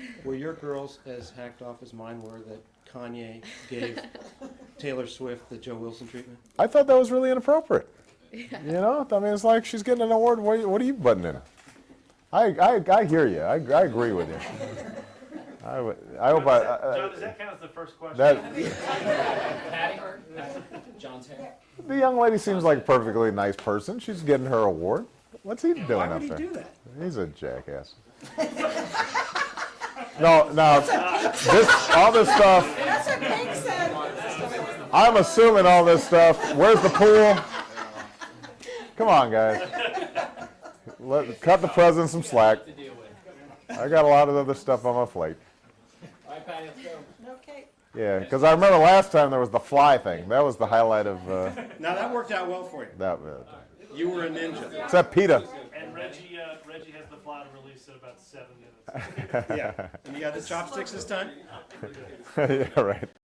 Were your girls as hacked off as mine were that Kanye gave Taylor Swift the Joe Wilson treatment? I thought that was really inappropriate. You know, I mean, it's like she's getting an award. What are you butting in? I hear you. I agree with you. I hope John, does that count as the first question? Patty? John's hair. The young lady seems like a perfectly nice person. She's getting her award. What's he doing Why up would he there? do that? He's a jackass. No, all this stuff. That's what Pink said. I'm assuming all this stuff. Where's the pool? Come on, guys. Cut the president some slack. To deal with. I got a lot of other stuff on my plate. All right, Patty, let's go. Okay. Yeah, because I remember last time there was the fly thing. That was the highlight of Now that worked out well for you. that. You were a ninja. Except PETA. And Reggie has the fly to release in about 7 minutes. Yeah. And you got the chopsticks this time? Yeah, right.